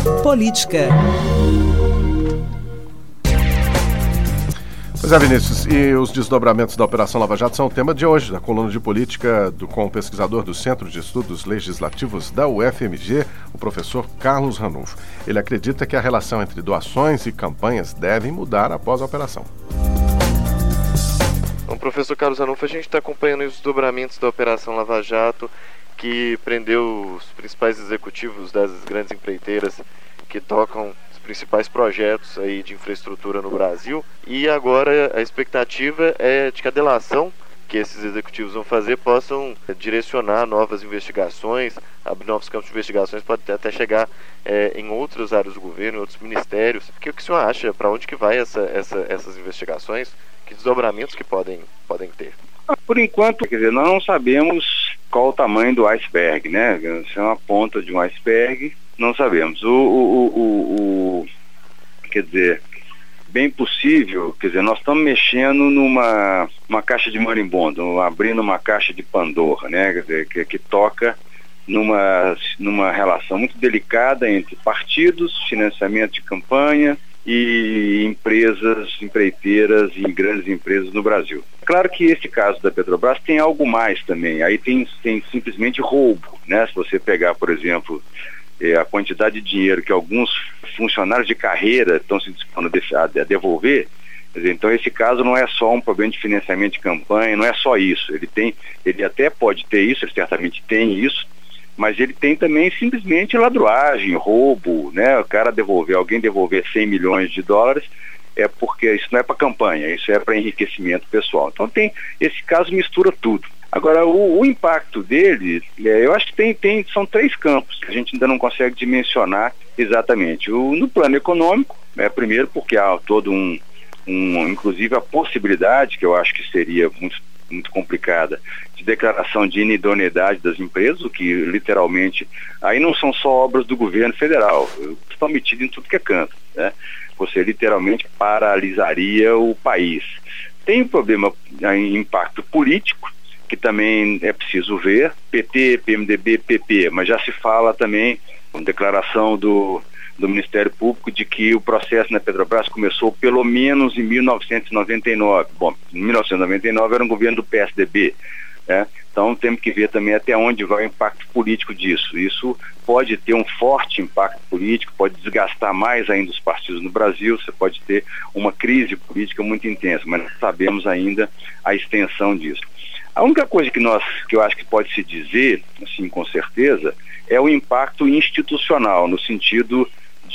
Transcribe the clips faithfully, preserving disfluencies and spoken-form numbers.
Política. Pois é, Vinícius, e os desdobramentos da Operação Lava Jato são o tema de hoje, da coluna de política do, com o pesquisador do Centro de Estudos Legislativos da U F M G, o professor Carlos Ranulfo. Ele acredita que a relação entre doações e campanhas deve mudar após a operação. Bom, professor Carlos Ranulfo, a gente está acompanhando os desdobramentos da Operação Lava Jato, que prendeu os principais executivos das grandes empreiteiras que tocam principais projetos aí de infraestrutura no Brasil, e agora a expectativa é de que a delação que esses executivos vão fazer possam direcionar novas investigações, abrir novos campos de investigações, pode até chegar é, em outras áreas do governo, em outros ministérios. O que, o que o senhor acha? Para onde que vai essa, essa, essas investigações? Que desdobramentos que podem, podem ter? Por enquanto, quer dizer, nós não sabemos qual o tamanho do iceberg, né? Se é uma ponta de um iceberg, não sabemos. O, o, o, o, quer dizer, bem possível, quer dizer, nós estamos mexendo numa uma caixa de marimbondo, abrindo uma caixa de Pandora, né? Quer dizer, que, que toca numa, numa relação muito delicada entre partidos, financiamento de campanha e empresas, empreiteiras e grandes empresas no Brasil. Claro que esse caso da Petrobras tem algo mais também, aí tem, tem simplesmente roubo, né? Se você pegar, por exemplo, a quantidade de dinheiro que alguns funcionários de carreira estão se dispondo a devolver, quer dizer, então esse caso não é só um problema de financiamento de campanha, não é só isso, ele tem, ele até pode ter isso, ele certamente tem isso, mas ele tem também simplesmente ladruagem, roubo, né? O cara devolver, alguém devolver cem milhões de dólares, é porque isso não é para campanha, isso é para enriquecimento pessoal. Então tem, esse caso mistura tudo. Agora, o, o impacto dele, é, eu acho que tem, tem, são três campos que a gente ainda não consegue dimensionar exatamente. O, no plano econômico, é, primeiro porque há todo um, um, inclusive a possibilidade, que eu acho que seria muito, muito complicada, de declaração de inidoneidade das empresas, o que literalmente, aí não são só obras do governo federal, estão metidas em tudo que é canto, né? Você literalmente paralisaria o país. Tem um problema em impacto político, que também é preciso ver, P T, P M D B, P P, mas já se fala também, com declaração do, do Ministério Público, de que o processo na Petrobras começou pelo menos em mil novecentos e noventa e nove. Bom, em mil novecentos e noventa e nove era um governo do P S D B, né? Então temos que ver também até onde vai o impacto político disso. Isso pode ter um forte impacto político, pode desgastar mais ainda os partidos no Brasil, você pode ter uma crise política muito intensa, mas não sabemos ainda a extensão disso. A única coisa que, nós, que eu acho que pode se dizer, assim, com certeza, é o impacto institucional, no sentido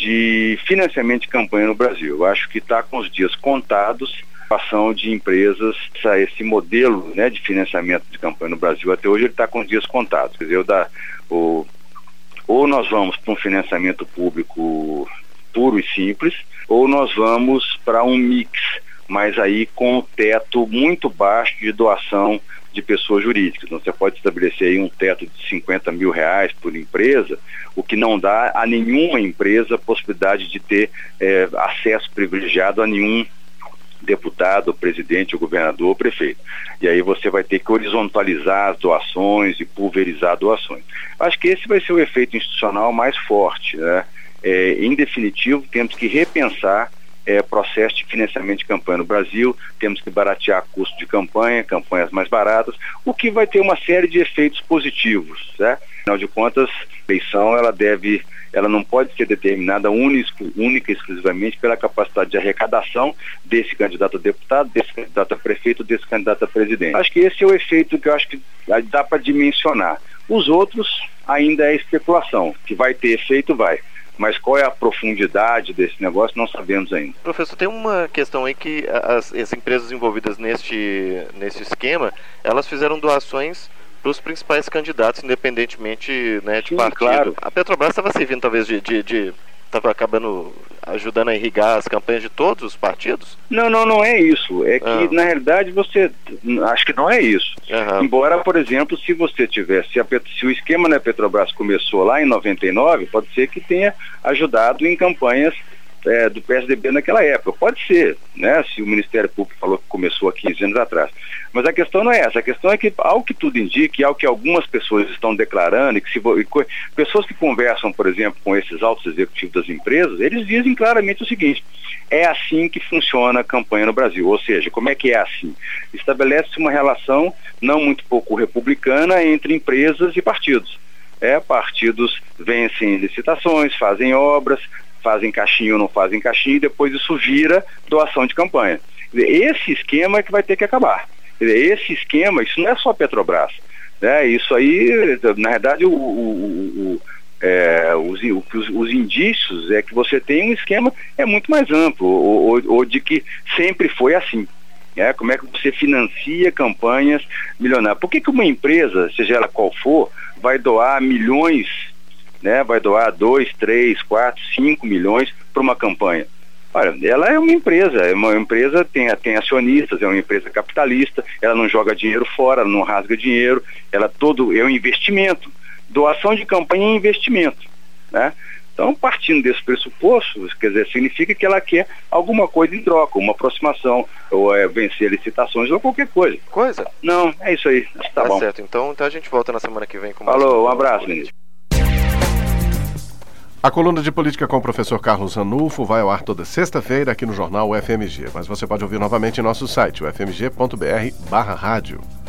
de financiamento de campanha no Brasil. Eu acho que está com os dias contados a ação de empresas, esse modelo, né, de financiamento de campanha no Brasil, até hoje ele está com os dias contados. Quer dizer, eu dá, o, ou nós vamos para um financiamento público puro e simples, ou nós vamos para um mix, mas aí com um teto muito baixo de doação de pessoas jurídicas. Então você pode estabelecer aí um teto de cinquenta mil reais por empresa, o que não dá a nenhuma empresa a possibilidade de ter é, acesso privilegiado a nenhum deputado, presidente, governador, prefeito. E aí você vai ter que horizontalizar as doações e pulverizar doações. Acho que esse vai ser o efeito institucional mais forte, né? É, em definitivo, temos que repensar É, processo de financiamento de campanha no Brasil, temos que baratear custo de campanha, campanhas mais baratas, o que vai ter uma série de efeitos positivos, né? Afinal de contas, a eleição ela deve, ela não pode ser determinada única, única e exclusivamente pela capacidade de arrecadação desse candidato a deputado, desse candidato a prefeito, desse candidato a presidente. Acho que esse é o efeito que eu acho que dá para dimensionar. Os outros ainda é especulação, que vai ter efeito, vai. Mas qual é a profundidade desse negócio, não sabemos ainda. Professor, tem uma questão aí que as, as empresas envolvidas neste, neste esquema, elas fizeram doações para os principais candidatos, independentemente, né, de Sim, partido. Claro. A Petrobras estava servindo talvez de... de, de estava acabando ajudando a irrigar as campanhas de todos os partidos? Não, não, não é isso. É que, ah. na realidade, você... Acho que não é isso. Uhum. Embora, por exemplo, se você tivesse... Se, a, se o esquema na Petrobras começou lá em noventa e nove, pode ser que tenha ajudado em campanhas é, do P S D B naquela época. Pode ser, né, se o Ministério Público falou que começou há quinze anos atrás. Mas a questão não é essa. A questão é que, ao que tudo indica, e ao que algumas pessoas estão declarando, e que se, e co, pessoas que conversam, por exemplo, com esses altos executivos das empresas, eles dizem claramente o seguinte: é assim que funciona a campanha no Brasil. Ou seja, como é que é assim? Estabelece-se uma relação não muito pouco republicana entre empresas e partidos. É, partidos vencem licitações, fazem obras, fazem caixinha ou não fazem caixinha, e depois isso vira doação de campanha. Esse esquema é que vai ter que acabar. Esse esquema, isso não é só Petrobras, né? Isso aí, na verdade, o, o, o, é, os, os, os indícios é que você tem um esquema é muito mais amplo, ou, ou, ou de que sempre foi assim. É, como é que você financia campanhas milionárias? Por que que uma empresa, seja ela qual for, vai doar milhões, né? Vai doar dois, três, quatro, cinco milhões para uma campanha? Olha, ela é uma empresa, é uma empresa, tem, tem acionistas, é uma empresa capitalista, ela não joga dinheiro fora, ela não rasga dinheiro, ela todo é um investimento. Doação de campanha é investimento, né? Então, partindo desse pressuposto, quer dizer, significa que ela quer alguma coisa em troca, uma aproximação, ou é vencer licitações, ou qualquer coisa. Coisa? Não, é isso aí. Tá, tá bom. Certo, então, então a gente volta na semana que vem com mais. Falou, um abraço, menino. A coluna de política com o professor Carlos Ranulfo vai ao ar toda sexta-feira aqui no jornal U F M G, mas você pode ouvir novamente em nosso site, u f m g ponto b r barra rádio.